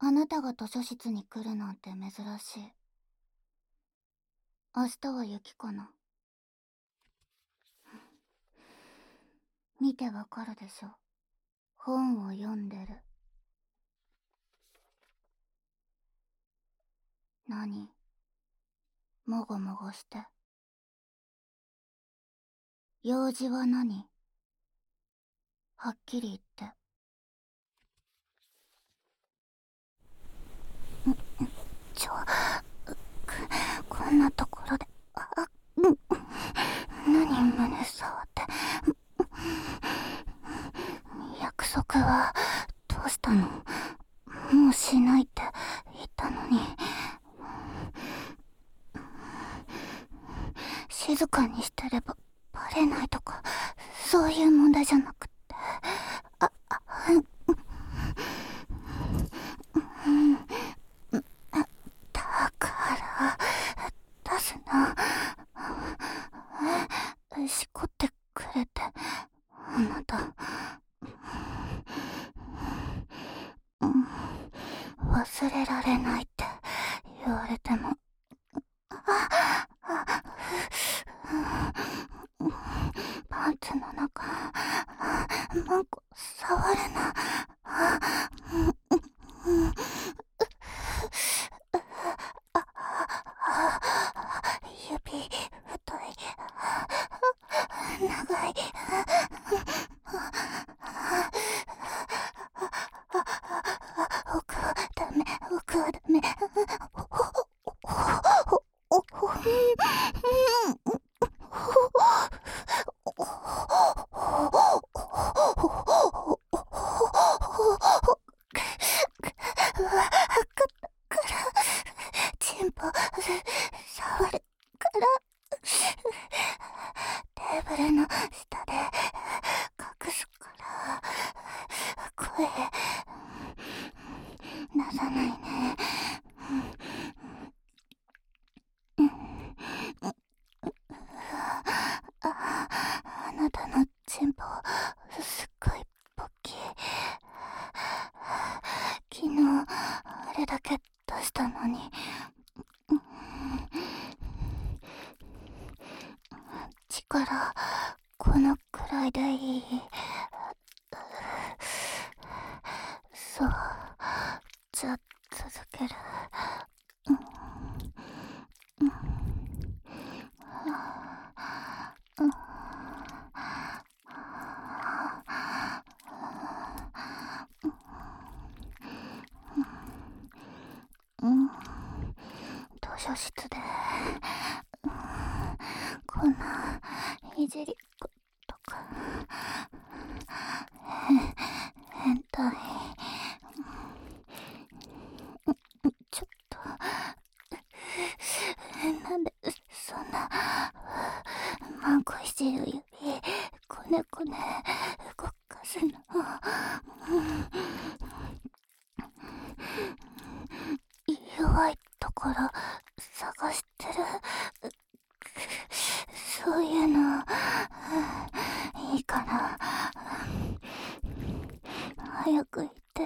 あなたが図書室に来るなんて珍しい。明日は雪かな。見てわかるでしょ。本を読んでる。何？もごもごして。用事は何？はっきり言って。ちょ、こんなところで、何胸触って。約束はどうしたの？もうしないって言ったのに。静かにしてればバレないとか、そういう問題じゃなくって。だから出すな。しこってくれて、あなた。忘れられないって言われても。パンツの中、マンコ触るな。指、太い、長い。奥はダメ、奥はダメ。チンポ触るからテーブルの下で隠すから声出さないね。あなたのチンポすっごいポッキー。昨日あれだけ出したのに。力このくらいでいい。そう、じゃあ続ける。図書室でこんないじりとか変態。ちょっとなんでそんなマンコいじる指こねこね動かすの。弱いところ探してる。そういうのいいから早く言ってよ。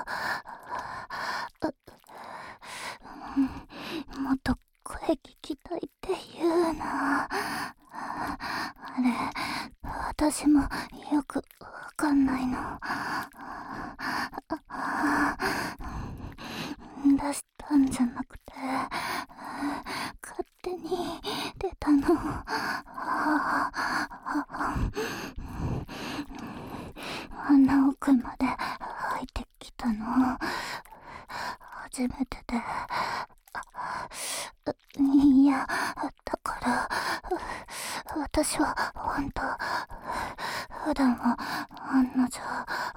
もっと声聞きたいって言うな。あれ私もよくわかんないの。出したんじゃなくて勝手に出たの。鼻奥まで入ってきたの初めてで。いやだから私はほんと普段は案の定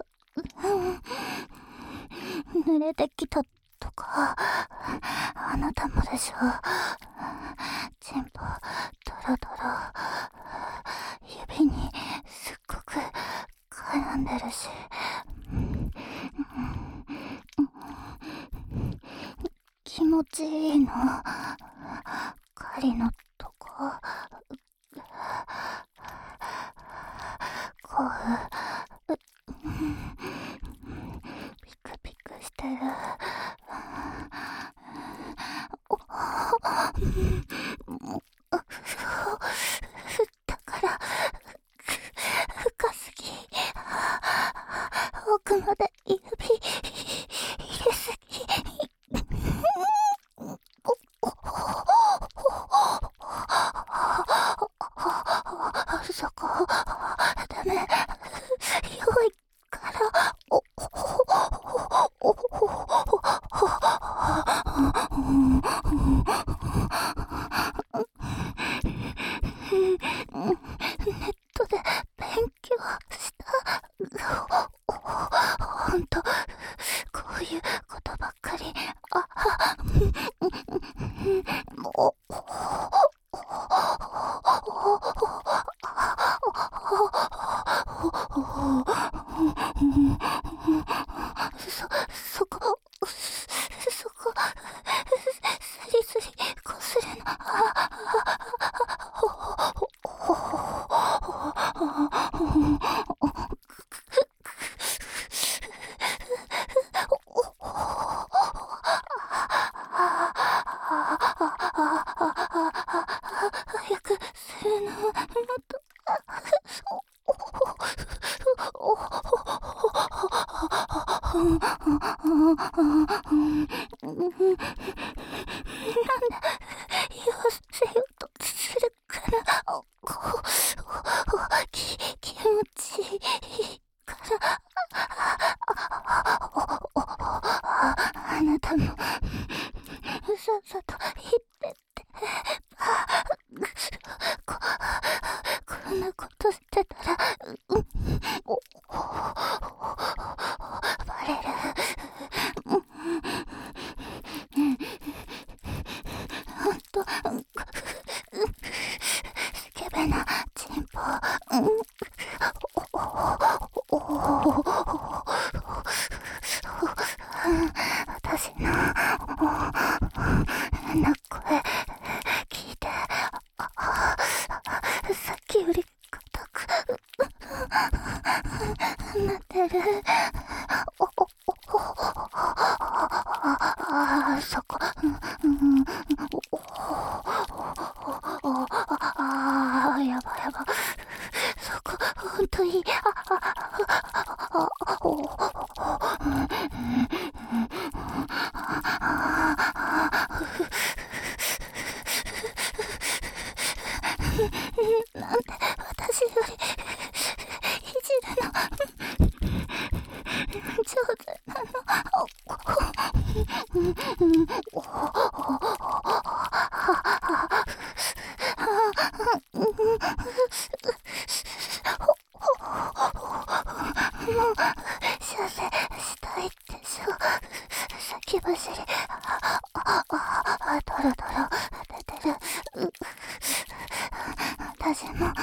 濡れてきたとかあなたもでしょ。チンポドロドロ指にすっごく絡んでるし。気持ちいいの。狩りのとここうピクピクしてる。 ネットで勉強した。ほんと、こういうことばっかり。もう、そこ、スリスリこするの。早くするの。もっと。言わせようとするから、気持ちいいから。あなたもさっさと言ってって。こんなことしてたらバレる。ほんとスケベなチンポ。私の変な声聞いて、さっきより硬くなってる。そこ。やばやば。そこ、ほんといい。なんで私よりいじるの上手なの。もう射精したいでしょ。先走り。ドロドロ出てる。私も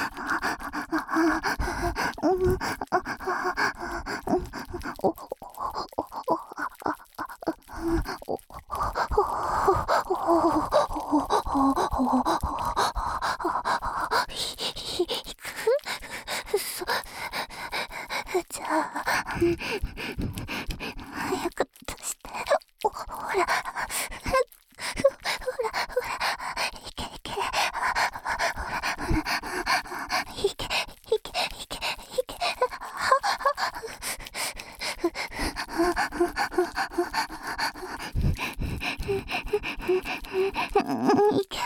じゃあ早く出して。ほらいけいけ。いけいけいけいけ。いけ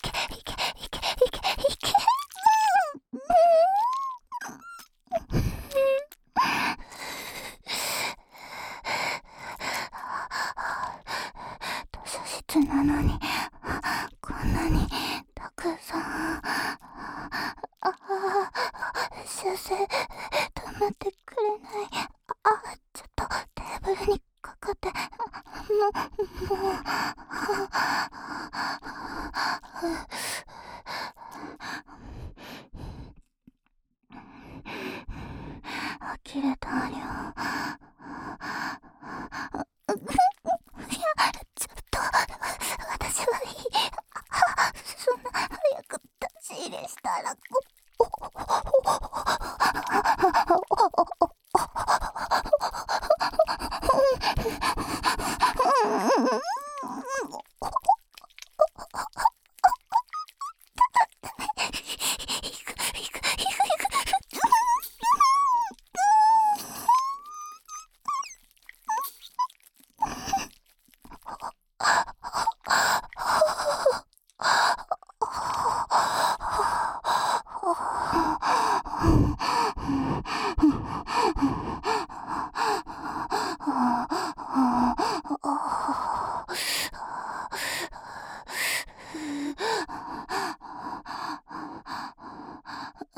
図書室なのにこんなにたくさん。先生止めてくれない。ちょっとテーブルにかかって。もう呆れたよ。いや、ちょっと私はいい。そんな早く出し入れしたら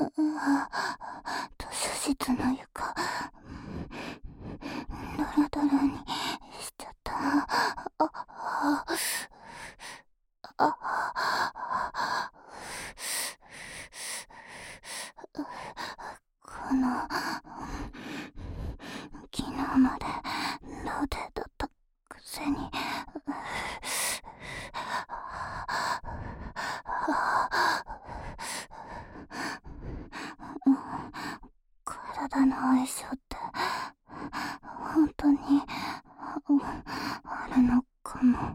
図書室の床ドロドロにしちゃった。この昨日まで童貞だったくせに体の相性って本当にあるのかも。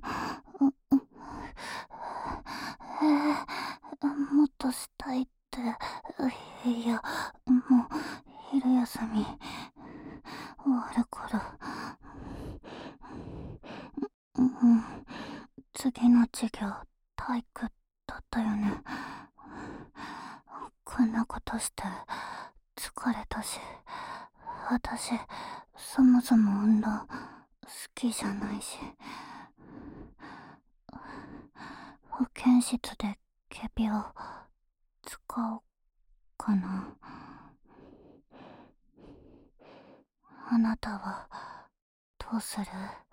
もっとしたいって。いや、もう昼休み終わるから。次の授業体育だったよね。こんなことして疲れたし、私そもそも運動好きじゃないし。保健室でケビを使おうかな。あなたはどうする？